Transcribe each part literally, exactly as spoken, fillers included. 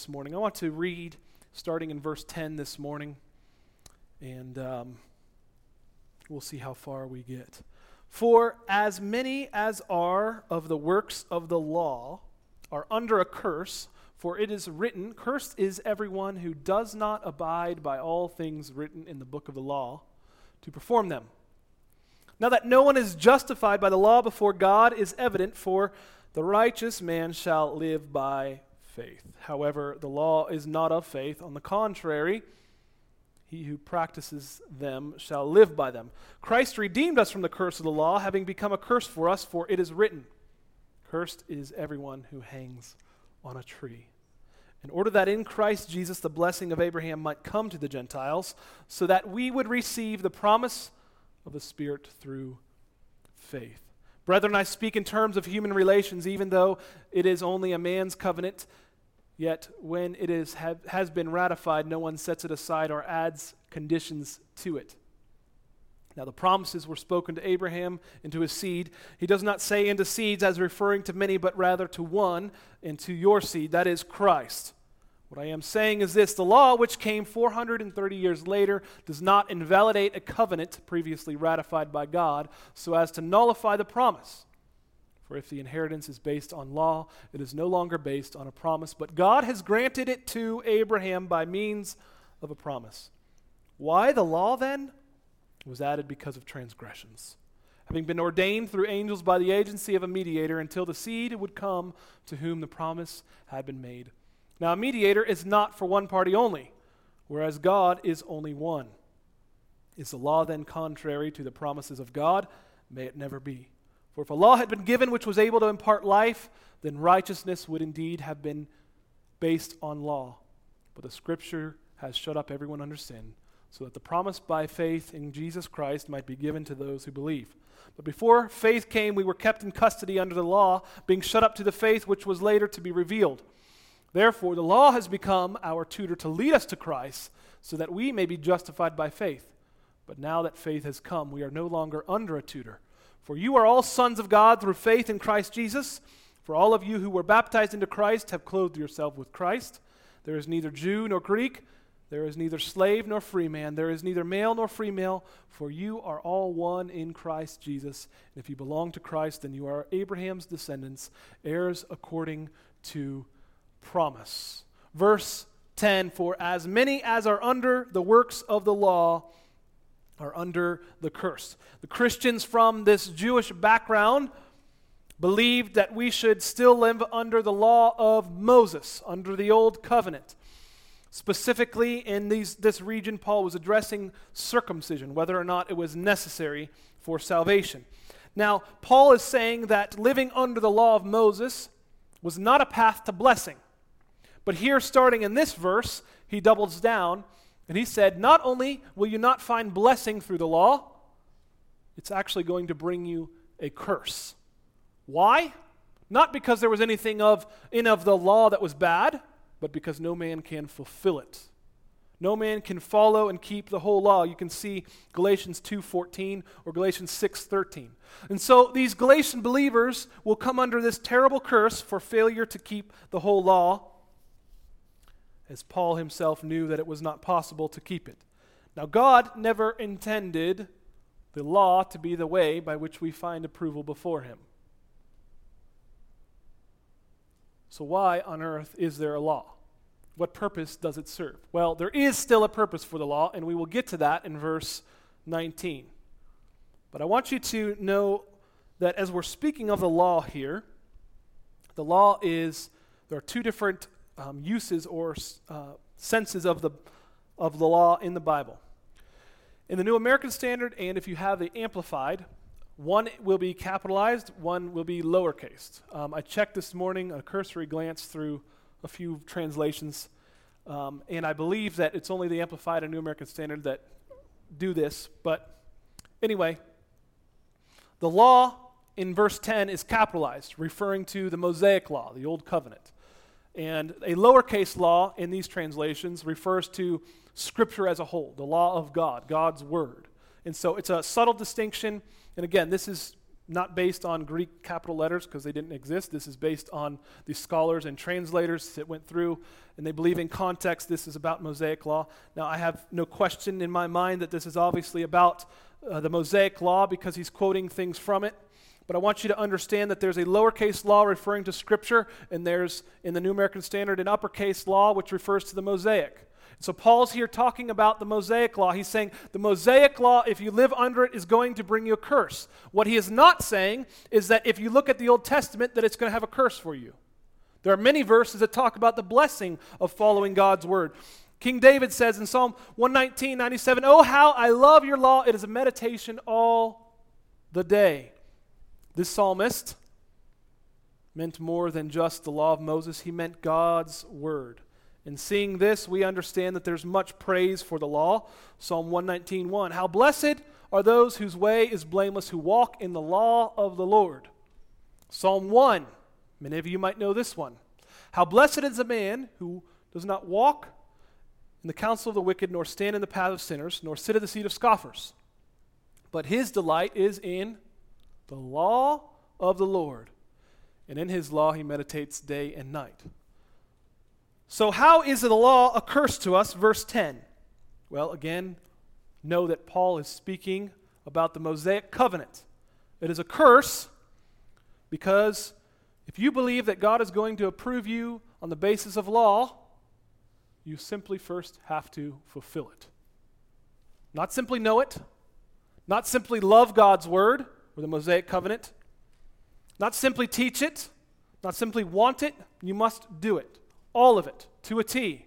This morning. I want to read starting in verse ten this morning, and um, we'll see how far we get. For as many as are of the works of the law are under a curse, for it is written, cursed is everyone who does not abide by all things written in the book of the law to perform them. Now that no one is justified by the law before God is evident, for the righteous man shall live by faith. However, the law is not of faith. On the contrary, he who practices them shall live by them. Christ redeemed us from the curse of the law, having become a curse for us, for it is written, cursed is everyone who hangs on a tree. In order that in Christ Jesus the blessing of Abraham might come to the Gentiles, so that we would receive the promise of the Spirit through faith. Brethren, I speak in terms of human relations, even though it is only a man's covenant, yet when it is have, has been ratified, no one sets it aside or adds conditions to it. Now the promises were spoken to Abraham and to his seed. He does not say into seeds as referring to many, but rather to one, and to your seed, that is Christ. What I am saying is this: the law, which came four hundred thirty years later, does not invalidate a covenant previously ratified by God so as to nullify the promise. For if the inheritance is based on law, it is no longer based on a promise, but God has granted it to Abraham by means of a promise. Why the law then? It was added because of transgressions, having been ordained through angels by the agency of a mediator until the seed would come to whom the promise had been made. Now a mediator is not for one party only, whereas God is only one. Is the law then contrary to the promises of God? May it never be. For if a law had been given which was able to impart life, then righteousness would indeed have been based on law. But the Scripture has shut up everyone under sin, so that the promise by faith in Jesus Christ might be given to those who believe. But before faith came, we were kept in custody under the law, being shut up to the faith which was later to be revealed. Therefore, the law has become our tutor to lead us to Christ, so that we may be justified by faith. But now that faith has come, we are no longer under a tutor. For you are all sons of God through faith in Christ Jesus. For all of you who were baptized into Christ have clothed yourself with Christ. There is neither Jew nor Greek. There is neither slave nor free man. There is neither male nor female. For you are all one in Christ Jesus. And if you belong to Christ, then you are Abraham's descendants, heirs according to promise. Verse ten, for as many as are under the works of the law are under the curse. The Christians from this Jewish background believed that we should still live under the law of Moses, under the old covenant. Specifically in these, this region, Paul was addressing circumcision, whether or not it was necessary for salvation. Now, Paul is saying that living under the law of Moses was not a path to blessing. But here, starting in this verse, he doubles down, and he said, not only will you not find blessing through the law, it's actually going to bring you a curse. Why? Not because there was anything of in of the law that was bad, but because no man can fulfill it. No man can follow and keep the whole law. You can see Galatians two fourteen or Galatians six thirteen. And so these Galatian believers will come under this terrible curse for failure to keep the whole law, as Paul himself knew that it was not possible to keep it. Now, God never intended the law to be the way by which we find approval before him. So why on earth is there a law? What purpose does it serve? Well, there is still a purpose for the law, and we will get to that in verse nineteen. But I want you to know that as we're speaking of the law here, the law is, there are two different um, uses or uh, senses of the, of the law in the Bible. In the New American Standard, and if you have the Amplified, one will be capitalized, one will be lowercase. Um, I checked this morning, a cursory glance through a few translations, um, and I believe that it's only the Amplified and New American Standard that do this. But anyway, the law in verse ten is capitalized, referring to the Mosaic law, the Old Covenant. And a lowercase law in these translations refers to Scripture as a whole, the law of God, God's Word. And so it's a subtle distinction. And again, this is not based on Greek capital letters because they didn't exist. This is based on the scholars and translators that went through, and they believe in context this is about Mosaic law. Now, I have no question in my mind that this is obviously about uh, the Mosaic law because he's quoting things from it. But I want you to understand that there's a lowercase law referring to Scripture, and there's, in the New American Standard, an uppercase law which refers to the Mosaic. So Paul's here talking about the Mosaic law. He's saying the Mosaic law, if you live under it, is going to bring you a curse. What he is not saying is that if you look at the Old Testament, that it's going to have a curse for you. There are many verses that talk about the blessing of following God's word. King David says in Psalm one nineteen, ninety-seven, "Oh, how I love your law. It is a meditation all the day." This psalmist meant more than just the law of Moses. He meant God's word. In seeing this, we understand that there's much praise for the law. Psalm one nineteen, one, "How blessed are those whose way is blameless, who walk in the law of the Lord." Psalm one, many of you might know this one. "How blessed is a man who does not walk in the counsel of the wicked, nor stand in the path of sinners, nor sit at the seat of scoffers. But his delight is in the law of the Lord, and in his law he meditates day and night." So how is the law a curse to us? Verse ten. Well, again, know that Paul is speaking about the Mosaic covenant. It is a curse because if you believe that God is going to approve you on the basis of law, you simply first have to fulfill it. Not simply know it, not simply love God's word or the Mosaic covenant, not simply teach it, not simply want it, you must do it. All of it, to a T.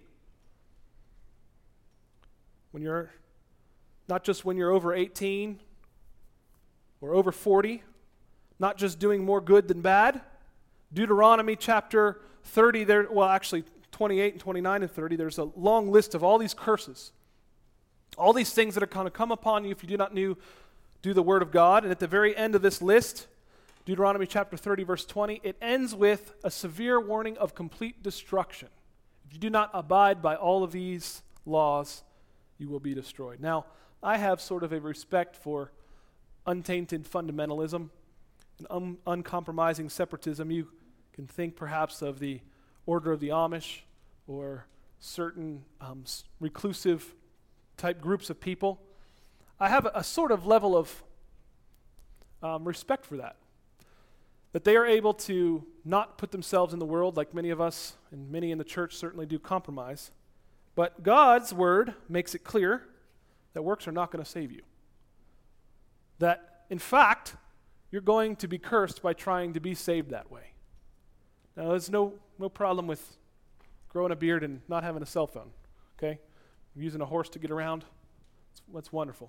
When you're, not just when you're over eighteen or over forty, not just doing more good than bad. Deuteronomy chapter thirty, there, well actually twenty-eight and twenty-nine and thirty, there's a long list of all these curses. All these things that are going to come upon you if you do not new, do the word of God. And at the very end of this list, Deuteronomy chapter thirty, verse twenty, it ends with a severe warning of complete destruction. If you do not abide by all of these laws, you will be destroyed. Now, I have sort of a respect for untainted fundamentalism and un- uncompromising separatism. You can think perhaps of the Order of the Amish or certain um, reclusive type groups of people. I have a, a sort of level of um, respect for that. That they are able to not put themselves in the world like many of us and many in the church certainly do compromise. But God's word makes it clear that works are not going to save you. That, in fact, you're going to be cursed by trying to be saved that way. Now, there's no, no problem with growing a beard and not having a cell phone, okay? Using a horse to get around, that's, that's wonderful.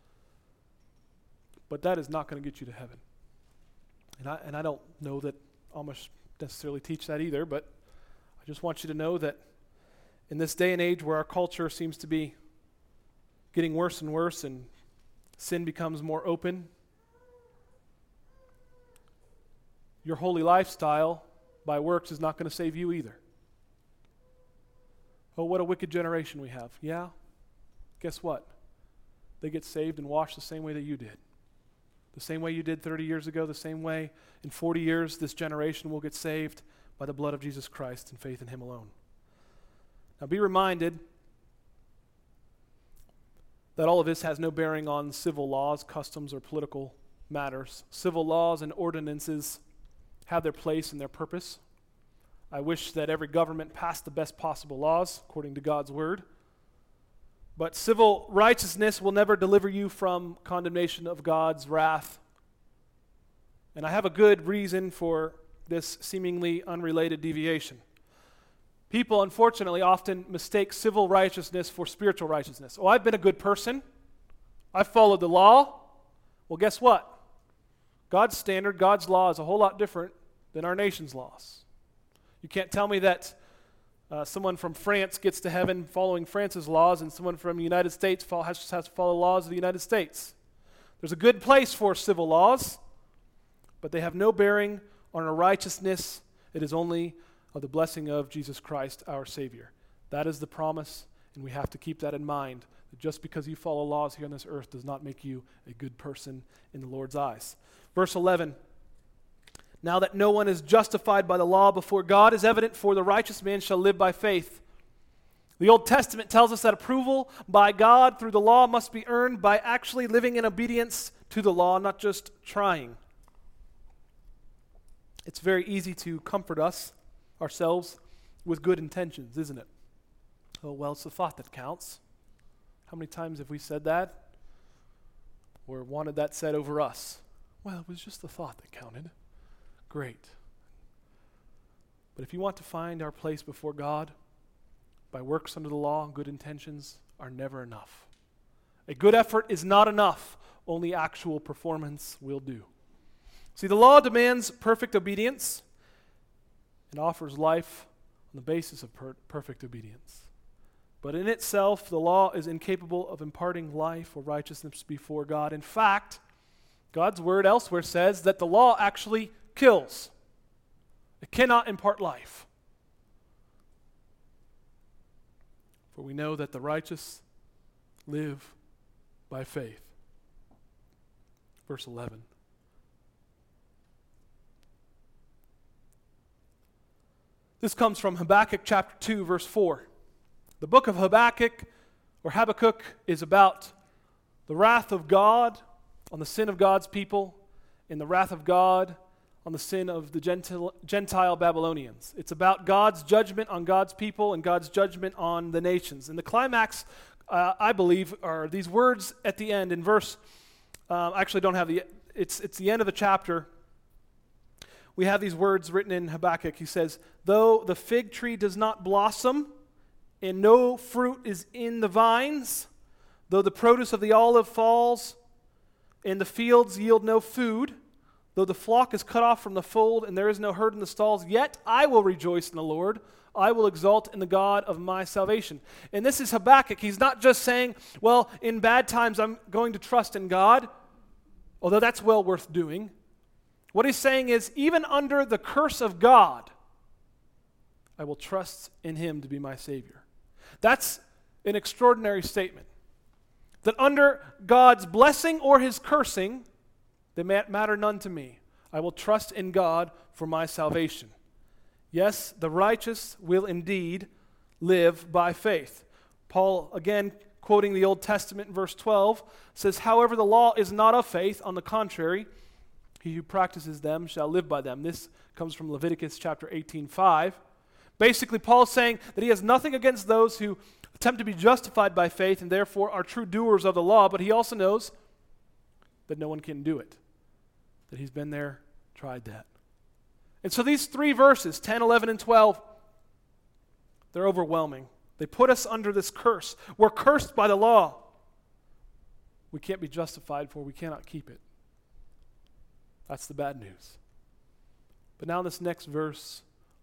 But that is not going to get you to heaven. And I, and I don't know that Amish necessarily teach that either, but I just want you to know that in this day and age where our culture seems to be getting worse and worse and sin becomes more open, your holy lifestyle by works is not going to save you either. Oh, what a wicked generation we have. Yeah, guess what? They get saved and washed the same way that you did. The same way you did thirty years ago, the same way in forty years this generation will get saved by the blood of Jesus Christ and faith in him alone. Now be reminded that all of this has no bearing on civil laws, customs, or political matters. Civil laws and ordinances have their place and their purpose. I wish that every government passed the best possible laws according to God's word. But civil righteousness will never deliver you from condemnation of God's wrath. And I have a good reason for this seemingly unrelated deviation. People, unfortunately, often mistake civil righteousness for spiritual righteousness. Oh, I've been a good person. I've followed the law. Well, guess what? God's standard, God's law is a whole lot different than our nation's laws. You can't tell me that Uh, someone from France gets to heaven following France's laws, and someone from the United States follow, has, has to follow the laws of the United States. There's a good place for civil laws, but they have no bearing on our righteousness. It is only of the blessing of Jesus Christ, our Savior. That is the promise, And we have to keep that in mind, that just because you follow laws here on this earth does not make you a good person in the Lord's eyes. Verse eleven, now that no one is justified by the law before God is evident, for the righteous man shall live by faith. The Old Testament tells us that approval by God through the law must be earned by actually living in obedience to the law, not just trying. It's very easy to comfort us, ourselves, with good intentions, isn't it? Oh, well, it's the thought that counts. How many times have we said that? Or wanted that said over us? Well, it was just the thought that counted. Great. But if you want to find our place before God, by works under the law, good intentions are never enough. A good effort is not enough. Only actual performance will do. See, the law demands perfect obedience and offers life on the basis of per- perfect obedience. But in itself, the law is incapable of imparting life or righteousness before God. In fact, God's word elsewhere says that the law actually kills. It cannot impart life. For we know that the righteous live by faith. Verse eleven. This comes from Habakkuk chapter two, verse four. The book of Habakkuk, or Habakkuk, is about the wrath of God on the sin of God's people and the wrath of God on the sin of the Gentile, Gentile Babylonians. It's about God's judgment on God's people and God's judgment on the nations. And the climax, uh, I believe, are these words at the end in verse, uh, I actually don't have the, it's, it's the end of the chapter. We have these words written in Habakkuk. He says, though the fig tree does not blossom and no fruit is in the vines, though the produce of the olive falls and the fields yield no food, though the flock is cut off from the fold and there is no herd in the stalls, yet I will rejoice in the Lord. I will exalt in the God of my salvation. And this is Habakkuk. He's not just saying, well, in bad times I'm going to trust in God, although that's well worth doing. What he's saying is, even under the curse of God, I will trust in him to be my Savior. That's an extraordinary statement. That under God's blessing or his cursing, they matter none to me. I will trust in God for my salvation. Yes, the righteous will indeed live by faith. Paul, again, quoting the Old Testament in verse twelve, says, however, the law is not of faith. On the contrary, he who practices them shall live by them. This comes from Leviticus chapter eighteen five. Basically, Paul's saying that he has nothing against those who attempt to be justified by faith and therefore are true doers of the law, but he also knows that no one can do it. That he's been there, tried that. And so these three verses, ten, eleven, and twelve, they're overwhelming. They put us under this curse. We're cursed by the law. We can't be justified for, we cannot keep it. That's the bad news. But now in this next verse,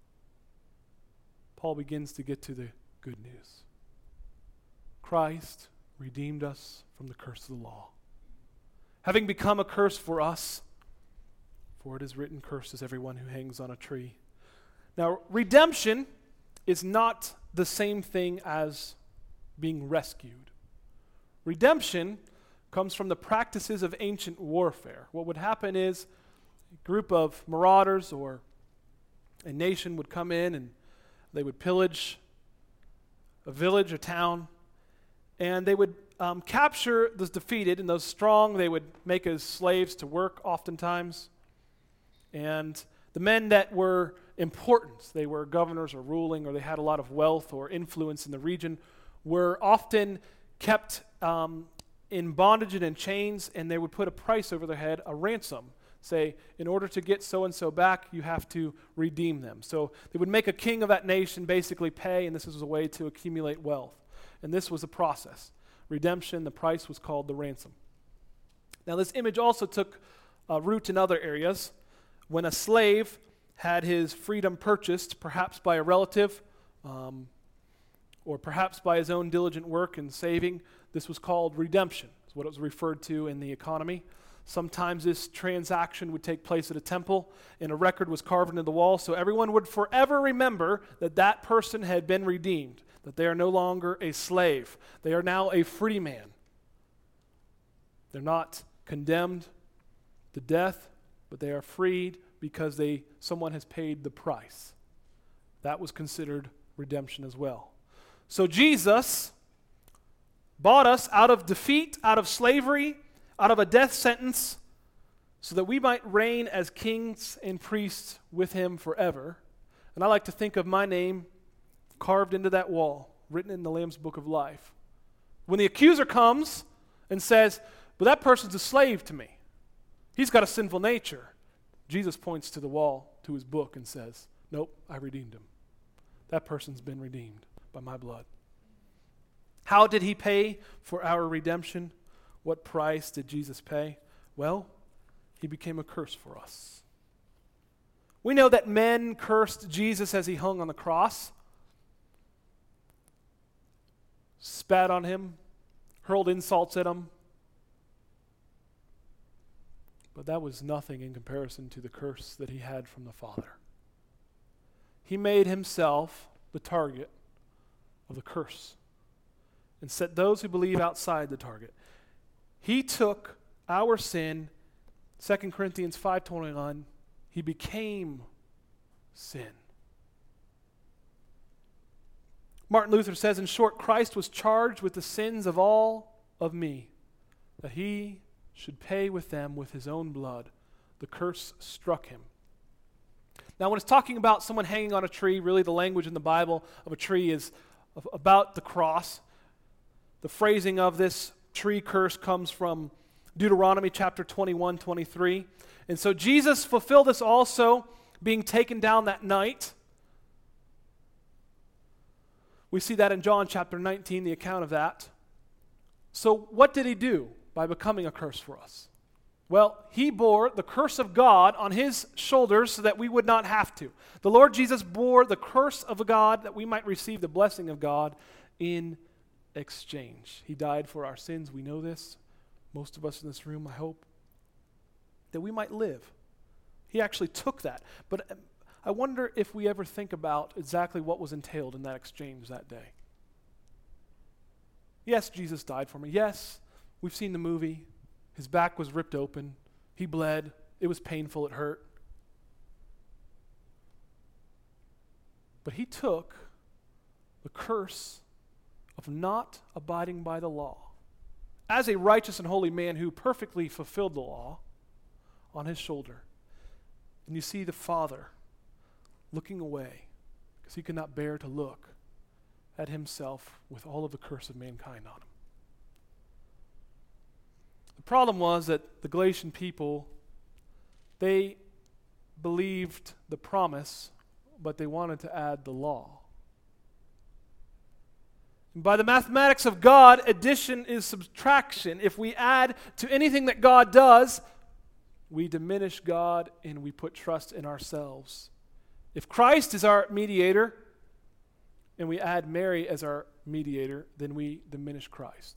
Paul begins to get to the good news. Christ redeemed us from the curse of the law, having become a curse for us. For it is written, cursed is everyone who hangs on a tree. Now, redemption is not the same thing as being rescued. Redemption comes from the practices of ancient warfare. What would happen is a group of marauders or a nation would come in and they would pillage a village, a town, and they would um, capture those defeated, and those strong they would make as slaves to work oftentimes. And the men that were important, they were governors or ruling, or they had a lot of wealth or influence in the region, were often kept um, in bondage and in chains, and they would put a price over their head, a ransom. Say, in order to get so-and-so back, you have to redeem them. So they would make a king of that nation basically pay, and this was a way to accumulate wealth. And this was a process. Redemption, the price was called the ransom. Now this image also took uh, root in other areas. When a slave had his freedom purchased, perhaps by a relative, um, or perhaps by his own diligent work and saving, this was called redemption. It's what it was referred to in the economy. Sometimes this transaction would take place at a temple, and a record was carved into the wall, so everyone would forever remember that that person had been redeemed, that they are no longer a slave. They are now a free man. They're not condemned to death, but they are freed because they someone has paid the price. That was considered redemption as well. So Jesus bought us out of defeat, out of slavery, out of a death sentence, so that we might reign as kings and priests with him forever. And I like to think of my name carved into that wall, written in the Lamb's Book of Life. When the accuser comes and says, but that person's a slave to me, he's got a sinful nature, Jesus points to the wall, to his book, and says, nope, I redeemed him. That person's been redeemed by my blood. How did he pay for our redemption? What price did Jesus pay? Well, he became a curse for us. We know that men cursed Jesus as he hung on the cross, spat on him, hurled insults at him. But that was nothing in comparison to the curse that he had from the Father. He made himself the target of the curse and set those who believe outside the target. He took our sin, Second Corinthians five twenty-one, he became sin. Martin Luther says, in short, Christ was charged with the sins of all of me, that he should pay with them with his own blood. The curse struck him. Now, when it's talking about someone hanging on a tree, really the language in the Bible of a tree is of, about the cross. The phrasing of this tree curse comes from Deuteronomy chapter twenty-one, twenty-three. And so Jesus fulfilled this also, being taken down that night. We see that in John chapter nineteen, the account of that. So what did he do by becoming a curse for us? Well, he bore the curse of God on his shoulders so that we would not have to. The Lord Jesus bore the curse of God that we might receive the blessing of God in exchange. He died for our sins. We know this. Most of us in this room, I hope, that we might live. He actually took that. But I wonder if we ever think about exactly what was entailed in that exchange that day. Yes, Jesus died for me. Yes, we've seen the movie. His back was ripped open. He bled. It was painful. It hurt. But he took the curse of not abiding by the law as a righteous and holy man who perfectly fulfilled the law on his shoulder. And you see the Father looking away because he could not bear to look at himself with all of the curse of mankind on him. The problem was that the Galatian people, they believed the promise, but they wanted to add the law. And by the mathematics of God, addition is subtraction. If we add to anything that God does, we diminish God and we put trust in ourselves. If Christ is our mediator and we add Mary as our mediator, then we diminish Christ.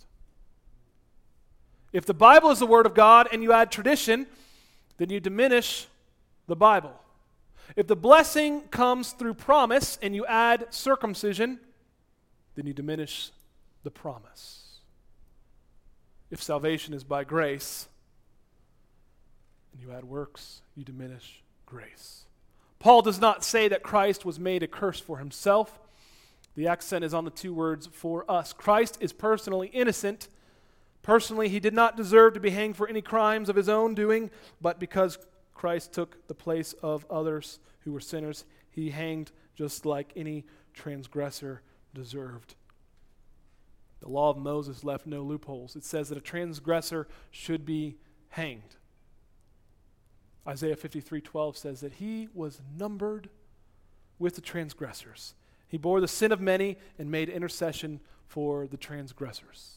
If the Bible is the Word of God and you add tradition, then you diminish the Bible. If the blessing comes through promise and you add circumcision, then you diminish the promise. If salvation is by grace and you add works, you diminish grace. Paul does not say that Christ was made a curse for himself. The accent is on the two words for us. Christ is personally innocent. Personally, he did not deserve to be hanged for any crimes of his own doing, but because Christ took the place of others who were sinners, he hanged just like any transgressor deserved. The law of Moses left no loopholes. It says that a transgressor should be hanged. Isaiah fifty-three twelve says that he was numbered with the transgressors. He bore the sin of many and made intercession for the transgressors.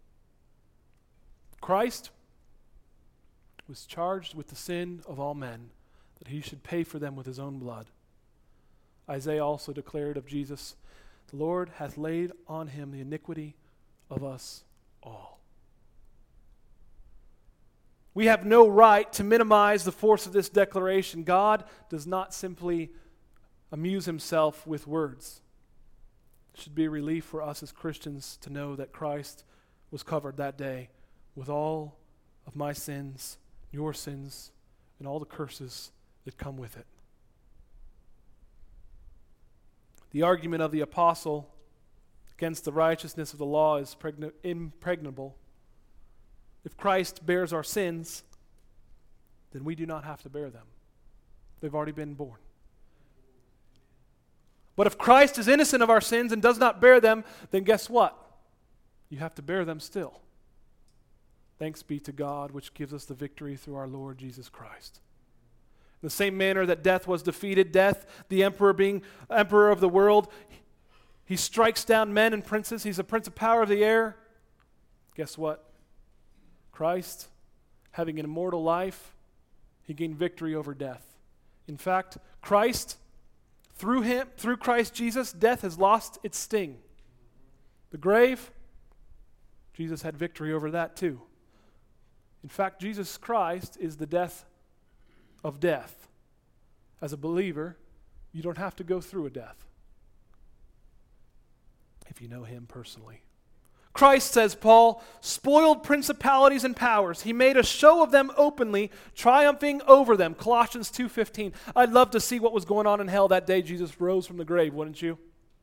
Christ was charged with the sin of all men, that he should pay for them with his own blood. Isaiah also declared of Jesus, the Lord hath laid on him the iniquity of us all. We have no right to minimize the force of this declaration. God does not simply amuse himself with words. It should be a relief for us as Christians to know that Christ was covered that day with all of my sins, your sins, and all the curses that come with it. The argument of the apostle against the righteousness of the law is pregn- impregnable. If Christ bears our sins, then we do not have to bear them. They've already been borne. But if Christ is innocent of our sins and does not bear them, then guess what? You have to bear them still. Thanks be to God, which gives us the victory through our Lord Jesus Christ. In the same manner that death was defeated, death, the emperor being emperor of the world, he strikes down men and princes. He's the prince of power of the air. Guess what? Christ, having an immortal life, he gained victory over death. In fact, Christ, through him, through Christ Jesus, death has lost its sting. The grave, Jesus had victory over that too. In fact, Jesus Christ is the death of death. As a believer, you don't have to go through a death if you know him personally. Christ, says Paul, spoiled principalities and powers. He made a show of them openly, triumphing over them. Colossians two fifteen. I'd love to see what was going on in hell that day Jesus rose from the grave, wouldn't you?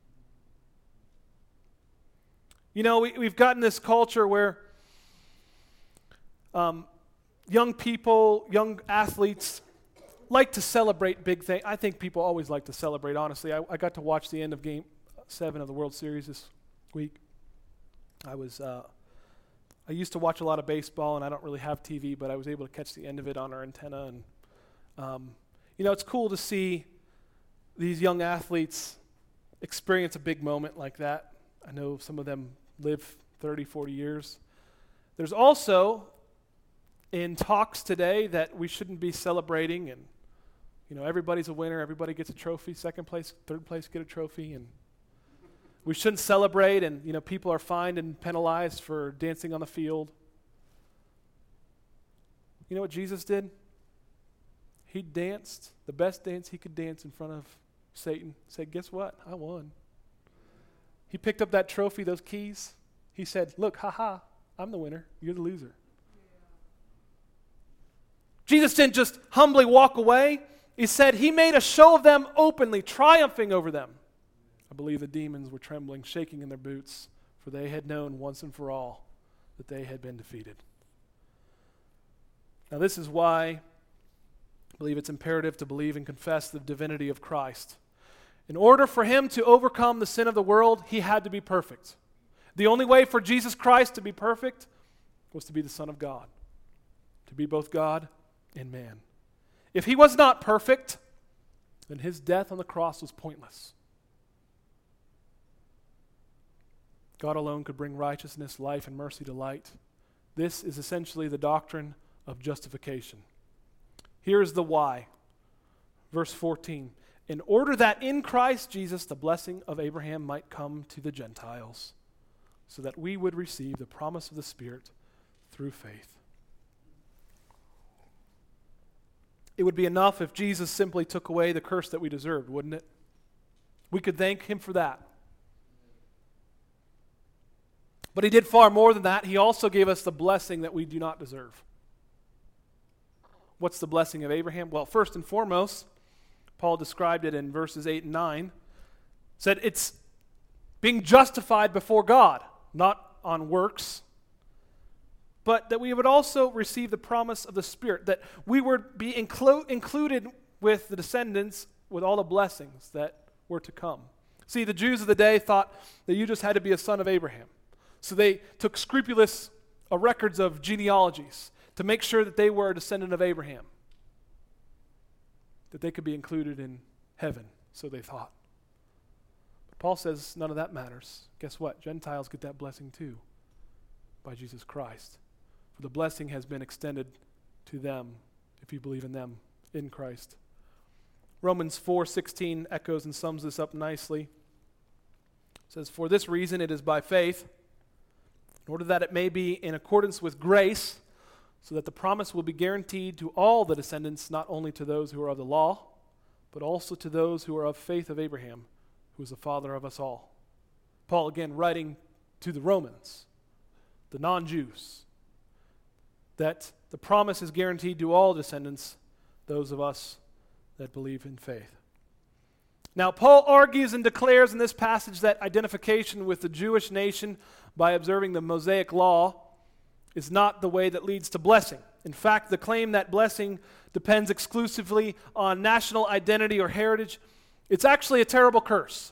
You know, we, we've gotten this culture where um, young people, young athletes like to celebrate big things. I think people always like to celebrate, honestly. I, I got to watch the end of Game seven of the World Series this week. I was, uh, I used to watch a lot of baseball, and I don't really have T V, but I was able to catch the end of it on our antenna. And, um, you know, it's cool to see these young athletes experience a big moment like that. I know some of them live thirty, forty years. There's also, in talks today, that we shouldn't be celebrating, and, you know, everybody's a winner, everybody gets a trophy, second place, third place get a trophy, and we shouldn't celebrate, and, you know, people are fined and penalized for dancing on the field. You know what Jesus did? He danced the best dance he could dance in front of Satan. Said, guess what? I won. He picked up that trophy, those keys. He said, look, ha-ha, I'm the winner. You're the loser. Yeah. Jesus didn't just humbly walk away. He said he made a show of them openly, triumphing over them. I believe the demons were trembling, shaking in their boots, for they had known once and for all that they had been defeated. Now, this is why I believe it's imperative to believe and confess the divinity of Christ. In order for him to overcome the sin of the world, he had to be perfect. The only way for Jesus Christ to be perfect was to be the Son of God, to be both God and man. If he was not perfect, then his death on the cross was pointless. God alone could bring righteousness, life, and mercy to light. This is essentially the doctrine of justification. Here is the why. Verse fourteen. In order that in Christ Jesus the blessing of Abraham might come to the Gentiles, so that we would receive the promise of the Spirit through faith. It would be enough if Jesus simply took away the curse that we deserved, wouldn't it? We could thank him for that. But he did far more than that. He also gave us the blessing that we do not deserve. What's the blessing of Abraham? Well, first and foremost, Paul described it in verses eight and nine. Said it's being justified before God, not on works, but that we would also receive the promise of the Spirit, that we would be inclu- included with the descendants with all the blessings that were to come. See, the Jews of the day thought that you just had to be a son of Abraham. So they took scrupulous uh, records of genealogies to make sure that they were a descendant of Abraham, that they could be included in heaven, so they thought. But Paul says none of that matters. Guess what? Gentiles get that blessing too by Jesus Christ. For the blessing has been extended to them if you believe in them, in Christ. Romans four sixteen echoes and sums this up nicely. It says, for this reason it is by faith, in order that it may be in accordance with grace, so that the promise will be guaranteed to all the descendants, not only to those who are of the law, but also to those who are of faith of Abraham, who is the father of us all. Paul, again, writing to the Romans, the non-Jews, that the promise is guaranteed to all descendants, those of us that believe in faith. Now, Paul argues and declares in this passage that identification with the Jewish nation by observing the Mosaic law is not the way that leads to blessing. In fact, the claim that blessing depends exclusively on national identity or heritage, it's actually a terrible curse.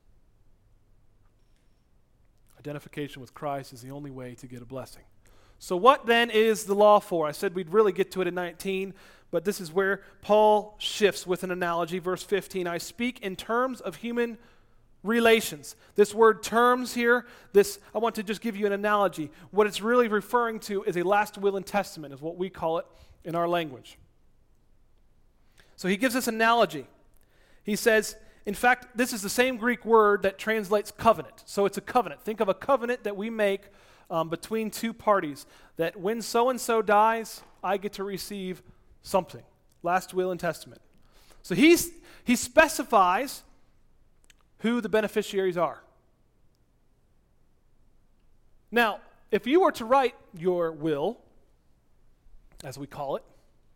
Identification with Christ is the only way to get a blessing. So what then is the law for? I said we'd really get to it in nineteen, but this is where Paul shifts with an analogy. Verse fifteen, I speak in terms of human relations. This word terms here, this I want to just give you an analogy. What it's really referring to is a last will and testament, is what we call it in our language. So he gives us an analogy. He says, in fact, this is the same Greek word that translates covenant. So it's a covenant. Think of a covenant that we make um, between two parties, that when so-and-so dies, I get to receive something. Last will and testament. So he's, he specifies who the beneficiaries are. Now, if you were to write your will, as we call it,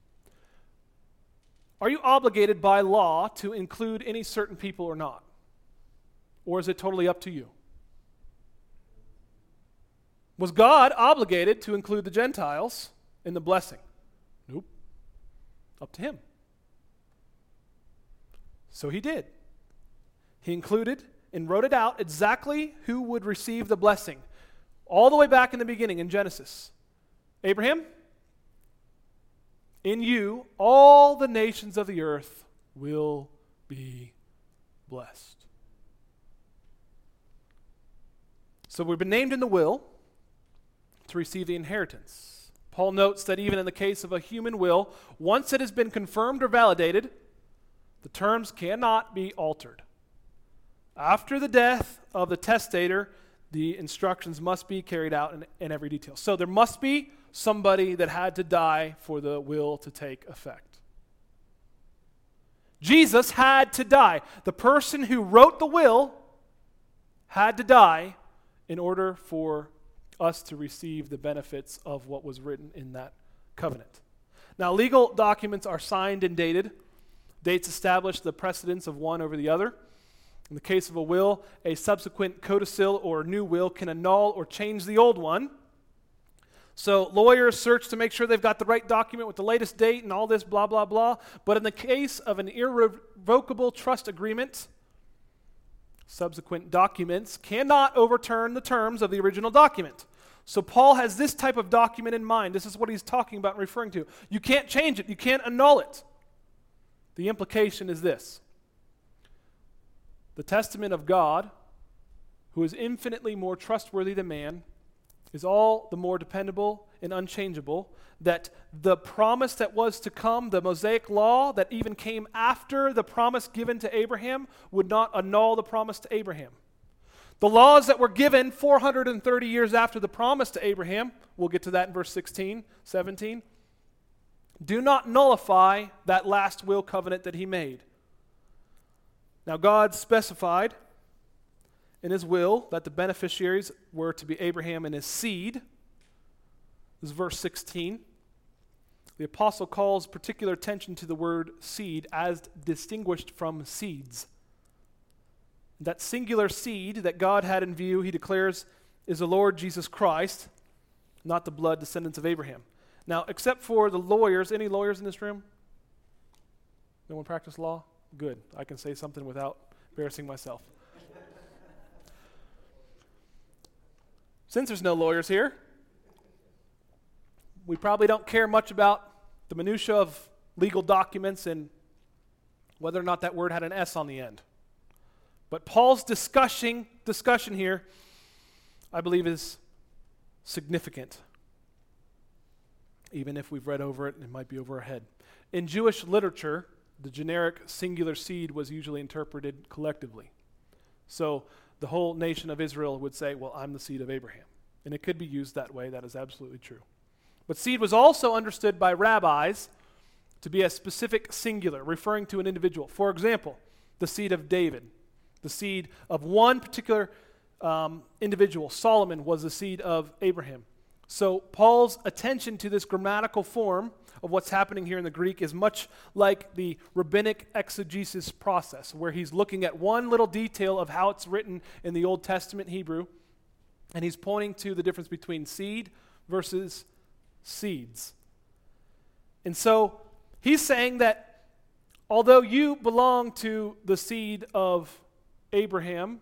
are you obligated by law to include any certain people or not? Or is it totally up to you? Was God obligated to include the Gentiles in the blessing? Nope. Up to him. So he did. He included and wrote it out exactly who would receive the blessing. All the way back in the beginning in Genesis. Abraham, in you all the nations of the earth will be blessed. So we've been named in the will to receive the inheritance. Paul notes that even in the case of a human will, once it has been confirmed or validated, the terms cannot be altered. After the death of the testator, the instructions must be carried out in, in every detail. So there must be somebody that had to die for the will to take effect. Jesus had to die. The person who wrote the will had to die in order for us to receive the benefits of what was written in that covenant. Now, legal documents are signed and dated. Dates establish the precedence of one over the other. In the case of a will, a subsequent codicil or new will can annul or change the old one. So lawyers search to make sure they've got the right document with the latest date and all this blah, blah, blah. But in the case of an irrevocable trust agreement, subsequent documents cannot overturn the terms of the original document. So Paul has this type of document in mind. This is what he's talking about and referring to. You can't change it. You can't annul it. The implication is this. The testament of God, who is infinitely more trustworthy than man, is all the more dependable and unchangeable, that the promise that was to come, the Mosaic law that even came after the promise given to Abraham, would not annul the promise to Abraham. The laws that were given four hundred thirty years after the promise to Abraham, we'll get to that in verse sixteen, seventeen, do not nullify that last will covenant that he made. Now God specified in his will that the beneficiaries were to be Abraham and his seed. This is verse sixteen. The apostle calls particular attention to the word seed as distinguished from seeds. That singular seed that God had in view, he declares, is the Lord Jesus Christ, not the blood descendants of Abraham. Now, except for the lawyers, any lawyers in this room? No one practice law? Good. I can say something without embarrassing myself. Since there's no lawyers here, we probably don't care much about the minutia of legal documents and whether or not that word had an S on the end. But Paul's discussion, discussion here, I believe, is significant. Even if we've read over it, it might be over our head. In Jewish literature, the generic singular seed was usually interpreted collectively. So the whole nation of Israel would say, well, I'm the seed of Abraham. And it could be used that way. That is absolutely true. But seed was also understood by rabbis to be a specific singular, referring to an individual. For example, the seed of David, the seed of one particular um, individual. Solomon was the seed of Abraham. So Paul's attention to this grammatical form of what's happening here in the Greek is much like the rabbinic exegesis process, where he's looking at one little detail of how it's written in the Old Testament Hebrew, and he's pointing to the difference between seed versus seeds. And so he's saying that although you belong to the seed of Abraham,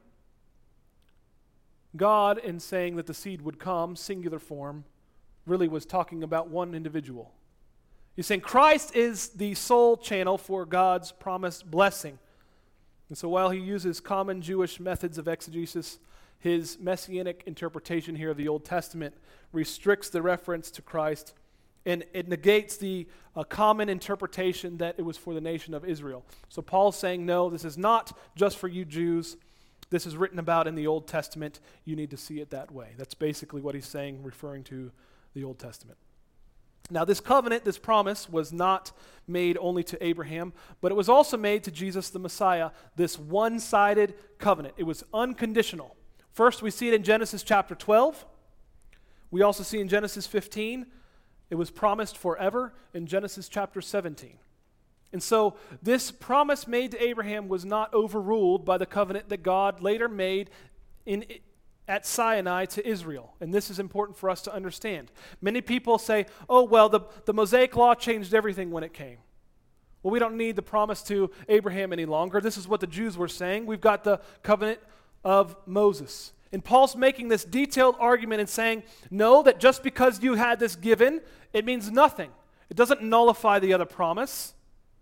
God, in saying that the seed would come, singular form, really was talking about one individual. He's saying Christ is the sole channel for God's promised blessing. And so while he uses common Jewish methods of exegesis, his messianic interpretation here of the Old Testament restricts the reference to Christ, and it negates the uh, common interpretation that it was for the nation of Israel. So Paul's saying, no, this is not just for you Jews. This is written about in the Old Testament. You need to see it that way. That's basically what he's saying, referring to the Old Testament. Now, this covenant, this promise, was not made only to Abraham, but it was also made to Jesus the Messiah, this one-sided covenant. It was unconditional. First, we see it in Genesis chapter twelve. We also see in Genesis fifteen, it was promised forever in Genesis chapter seventeen. And so this promise made to Abraham was not overruled by the covenant that God later made in at Sinai to Israel. And this is important for us to understand. Many people say, oh, well, the, the Mosaic Law changed everything when it came. Well, we don't need the promise to Abraham any longer. This is what the Jews were saying. We've got the covenant of Moses. And Paul's making this detailed argument and saying, no, that just because you had this given, it means nothing. It doesn't nullify the other promise.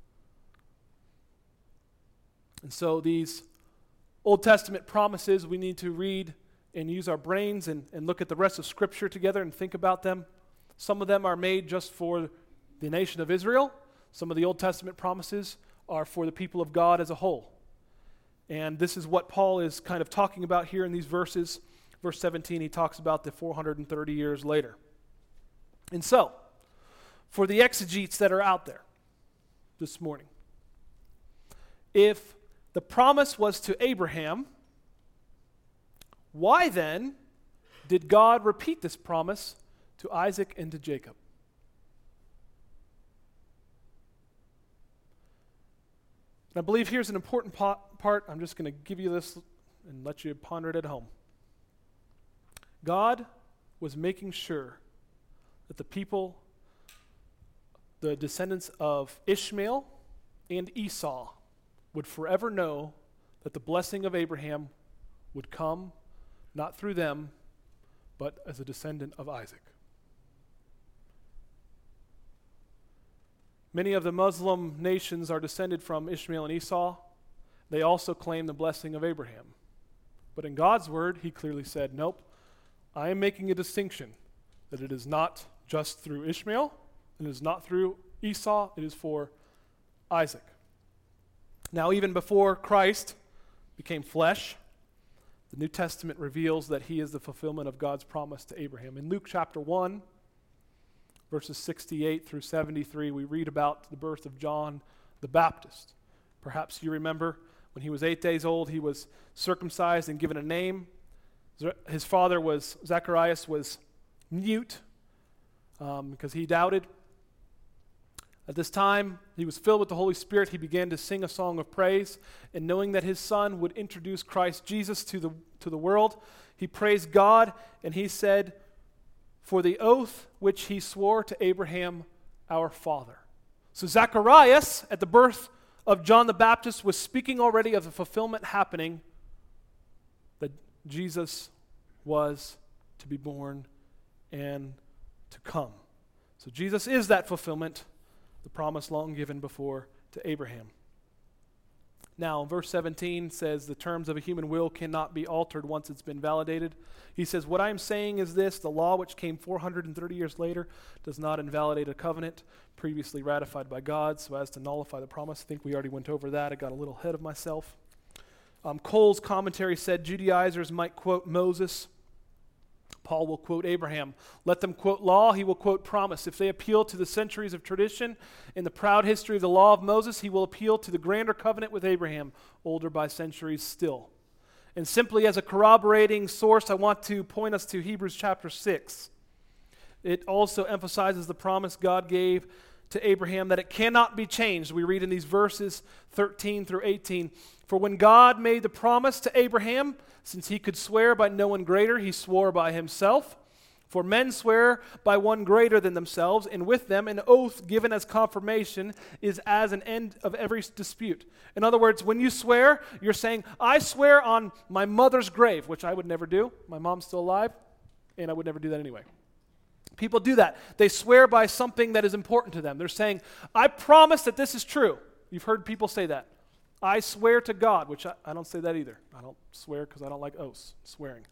And so these Old Testament promises, we need to read and use our brains and, and look at the rest of Scripture together and think about them. Some of them are made just for the nation of Israel. Some of the Old Testament promises are for the people of God as a whole. And this is what Paul is kind of talking about here in these verses. Verse seventeen, he talks about the four hundred thirty years later. And so, for the exegetes that are out there this morning, if the promise was to Abraham, why then did God repeat this promise to Isaac and to Jacob? And I believe here's an important part. I'm just going to give you this and let you ponder it at home. God was making sure that the people, the descendants of Ishmael and Esau, would forever know that the blessing of Abraham would come not through them, but as a descendant of Isaac. Many of the Muslim nations are descended from Ishmael and Esau. They also claim the blessing of Abraham. But in God's word, he clearly said, nope, I am making a distinction that it is not just through Ishmael, it is not through Esau, it is for Isaac. Now, even before Christ became flesh, the New Testament reveals that he is the fulfillment of God's promise to Abraham. In Luke chapter one, verses sixty-eight through seventy-three, we read about the birth of John the Baptist. Perhaps you remember when he was eight days old, he was circumcised and given a name. His father was, Zacharias, was mute um, because he doubted. At this time, he was filled with the Holy Spirit. He began to sing a song of praise, and knowing that his son would introduce Christ Jesus to the, to the world, he praised God, and he said, for the oath which he swore to Abraham, our father. So Zacharias, at the birth of John the Baptist, was speaking already of the fulfillment happening, that Jesus was to be born and to come. So Jesus is that fulfillment, the promise long given before to Abraham. Now, verse seventeen says the terms of a human will cannot be altered once it's been validated. He says, what I am saying is this, the law which came four hundred thirty years later does not invalidate a covenant previously ratified by God so as to nullify the promise. I think we already went over that. I got a little ahead of myself. Um, Cole's commentary said Judaizers might quote Moses. Paul will quote Abraham. Let them quote law, he will quote promise. If they appeal to the centuries of tradition in the proud history of the law of Moses, he will appeal to the grander covenant with Abraham, older by centuries still. And simply as a corroborating source, I want to point us to Hebrews chapter six. It also emphasizes the promise God gave to Abraham that it cannot be changed. We read in these verses thirteen through eighteen, "For when God made the promise to Abraham, since he could swear by no one greater, he swore by himself. For men swear by one greater than themselves, and with them an oath given as confirmation is as an end of every dispute." In other words, when you swear, you're saying, I swear on my mother's grave, which I would never do. My mom's still alive, and I would never do that anyway. People do that. They swear by something that is important to them. They're saying, I promise that this is true. You've heard people say that. I swear to God, which I, I don't say that either. I don't swear because I don't like oaths, swearing.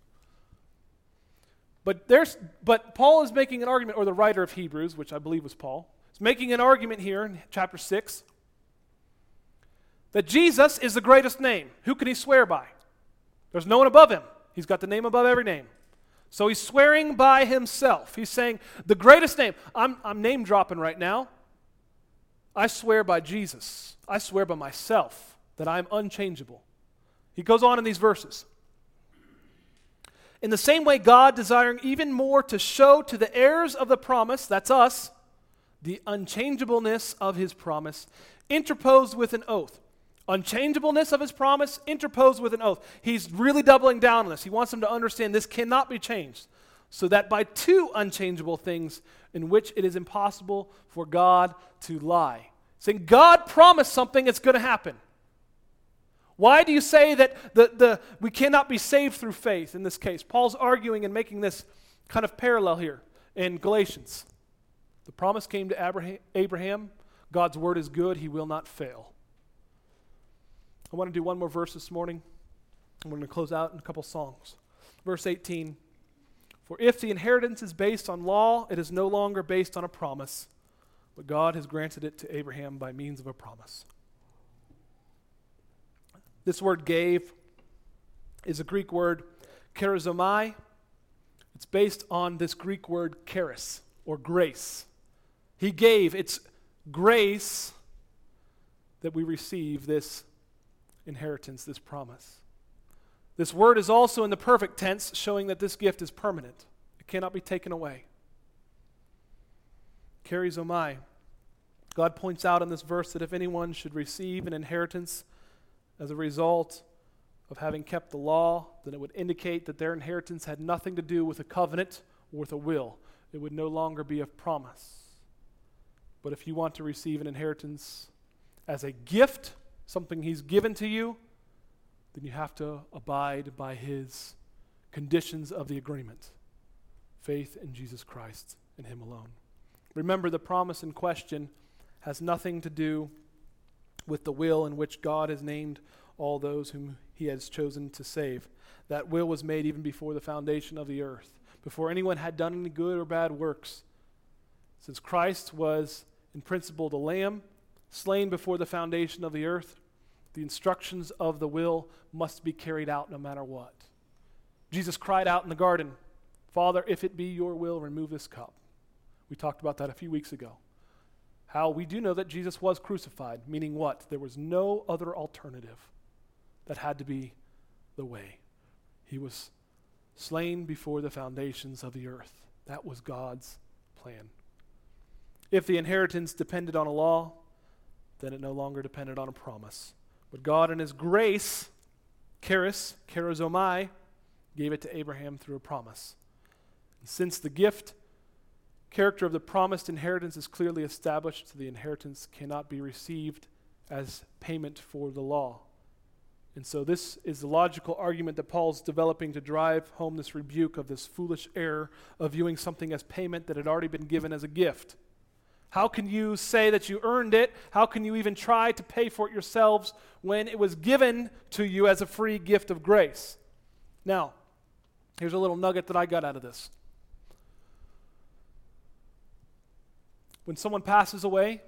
But there's, but Paul is making an argument, or the writer of Hebrews, which I believe was Paul, is making an argument here in chapter six that Jesus is the greatest name. Who can he swear by? There's no one above him. He's got the name above every name. So he's swearing by himself. He's saying, the greatest name, I'm, I'm name dropping right now. I swear by Jesus. I swear by myself that I'm unchangeable. He goes on in these verses. In the same way, God, desiring even more to show to the heirs of the promise, that's us, the unchangeableness of his promise, interposed with an oath. Unchangeableness of his promise, interposed with an oath. He's really doubling down on this. He wants them to understand this cannot be changed, so that by two unchangeable things in which it is impossible for God to lie. Saying God promised something, it's going to happen. Why do you say that the, the we cannot be saved through faith in this case? Paul's arguing and making this kind of parallel here in Galatians. The promise came to Abraham. God's word is good. He will not fail. I want to do one more verse this morning. I'm going to close out in a couple songs. Verse eighteen. For if the inheritance is based on law, it is no longer based on a promise, but God has granted it to Abraham by means of a promise. This word gave is a Greek word, charizomai. It's based on this Greek word charis, or grace. He gave. It's grace that we receive this inheritance, this promise. This word is also in the perfect tense, showing that this gift is permanent. It cannot be taken away. Charizomai. God points out in this verse that if anyone should receive an inheritance as a result of having kept the law, then it would indicate that their inheritance had nothing to do with a covenant or with a will. It would no longer be a promise. But if you want to receive an inheritance as a gift, something he's given to you, then you have to abide by his conditions of the agreement. Faith in Jesus Christ and him alone. Remember, the promise in question has nothing to do with the will in which God has named all those whom he has chosen to save. That will was made even before the foundation of the earth, before anyone had done any good or bad works. Since Christ was, in principle, the Lamb, slain before the foundation of the earth, the instructions of the will must be carried out no matter what. Jesus cried out in the garden, Father, if it be your will, remove this cup. We talked about that a few weeks ago. How we do know that Jesus was crucified, meaning what? There was no other alternative. That had to be the way. He was slain before the foundations of the earth. That was God's plan. If the inheritance depended on a law, then it no longer depended on a promise. But God in his grace, charis, charizomai, gave it to Abraham through a promise. And since the gift character of the promised inheritance is clearly established, the inheritance cannot be received as payment for the law. And so this is the logical argument that Paul's developing to drive home this rebuke of this foolish error of viewing something as payment that had already been given as a gift. How can you say that you earned it? How can you even try to pay for it yourselves when it was given to you as a free gift of grace? Now, here's a little nugget that I got out of this. When someone passes away,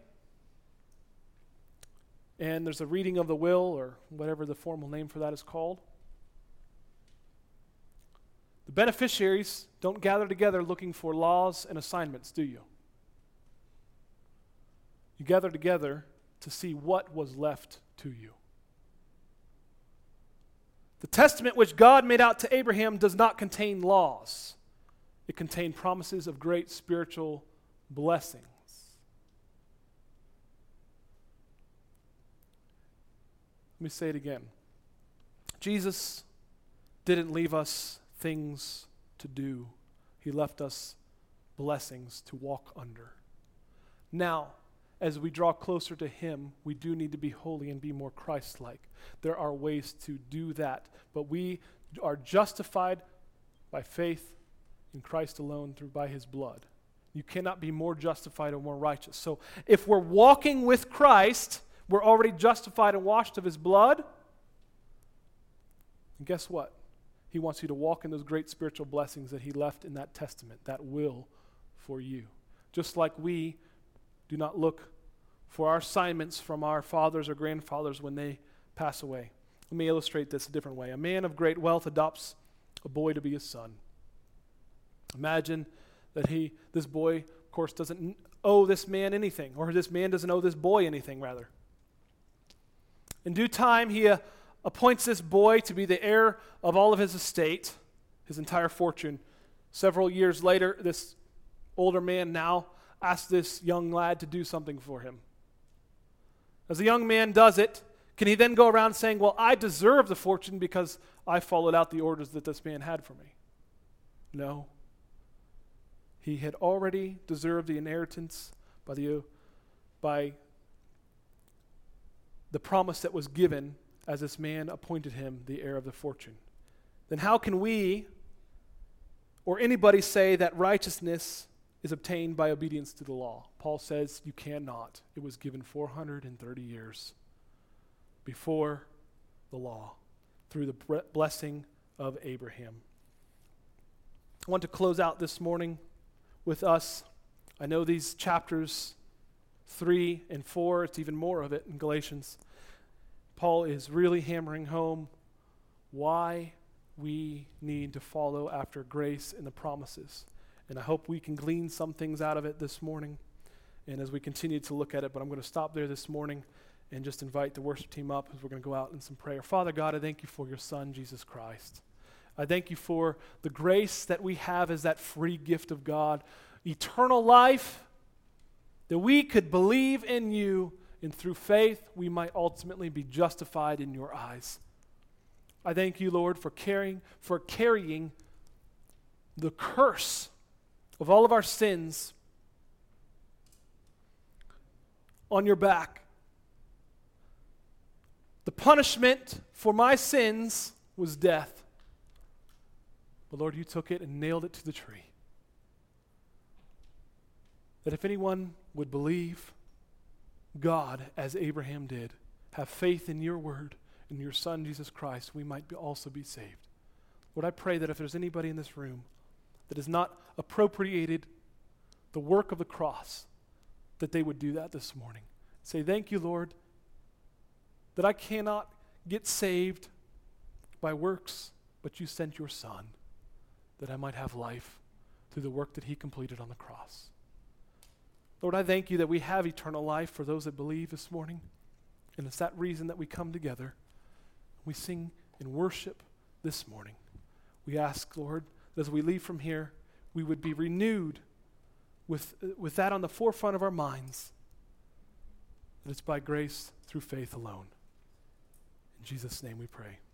and there's a reading of the will, or whatever the formal name for that is called, the beneficiaries don't gather together looking for laws and assignments, do you? You gather together to see what was left to you. The testament which God made out to Abraham does not contain laws. It contained promises of great spiritual blessings. Let me say it again. Jesus didn't leave us things to do. He left us blessings to walk under. Now, as we draw closer to Him, we do need to be holy and be more Christ-like. There are ways to do that, but we are justified by faith in Christ alone through by His blood. You cannot be more justified or more righteous. So if we're walking with Christ, we're already justified and washed of His blood. And guess what? He wants you to walk in those great spiritual blessings that He left in that testament, that will for you. Just like we do not look for our assignments from our fathers or grandfathers when they pass away. Let me illustrate this a different way. A man of great wealth adopts a boy to be his son. Imagine that he, this boy, of course, doesn't owe this man anything, or this man doesn't owe this boy anything, rather. In due time, he uh, appoints this boy to be the heir of all of his estate, his entire fortune. Several years later, this older man now asks this young lad to do something for him. As the young man does it, can he then go around saying, well, I deserve the fortune because I followed out the orders that this man had for me? No. He had already deserved the inheritance by the, by the promise that was given as this man appointed him the heir of the fortune. Then how can we or anybody say that righteousness is obtained by obedience to the law? Paul says you cannot. It was given four hundred thirty years before the law through the blessing of Abraham. I want to close out this morning with us. I know these chapters three and four, it's even more of it in Galatians. Paul is really hammering home why we need to follow after grace and the promises. And I hope we can glean some things out of it this morning and as we continue to look at it. But I'm going to stop there this morning and just invite the worship team up as we're going to go out in some prayer. Father God, I thank you for your Son, Jesus Christ. I thank you for the grace that we have as that free gift of God, eternal life, that we could believe in you, and through faith we might ultimately be justified in your eyes. I thank you, Lord, for carrying, for carrying the curse of all of our sins on your back. The punishment for my sins was death. But Lord, you took it and nailed it to the tree. That if anyone would believe God as Abraham did, have faith in your word, in your Son, Jesus Christ, we might be also be saved. Lord, I pray that if there's anybody in this room that has not appropriated the work of the cross, that they would do that this morning. Say, thank you, Lord, that I cannot get saved by works, but you sent your Son, that I might have life through the work that he completed on the cross. Lord, I thank you that we have eternal life for those that believe this morning, and it's that reason that we come together. We sing and worship this morning. We ask, Lord, that as we leave from here, we would be renewed with, uh, with that on the forefront of our minds, that it's by grace through faith alone. In Jesus' name we pray.